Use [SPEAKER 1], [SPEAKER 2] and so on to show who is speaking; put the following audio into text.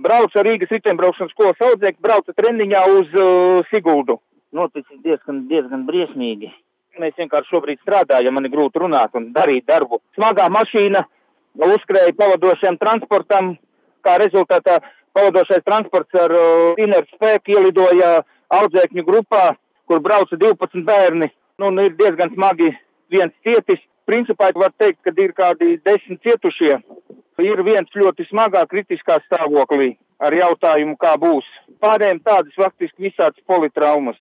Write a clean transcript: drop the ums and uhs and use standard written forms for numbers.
[SPEAKER 1] brauca Rīgas riteņbraukšanas skolas audzēkņi, brauca treniņā uz Siguldu.
[SPEAKER 2] Noticis diezgan briesmīgi.
[SPEAKER 1] Mēs vienkārši šobrīd strādājam, man ir grūti runāt un darīt darbu. Smagā mašīna uzskrēja pavadošajam transportam, kā rezultātā pavadošais transports ar inertu spēku ielidoja audzēkņu grupā, kur brauca 12 bērni. Ir diezgan smagi viens cietis. Principā var teikt, ka ir kādi 10 cietušie. Ir viens ļoti smagā kritiskā stāvoklī ar jautājumu, kā būs. Pārējiem tādas faktiski visādas politraumas.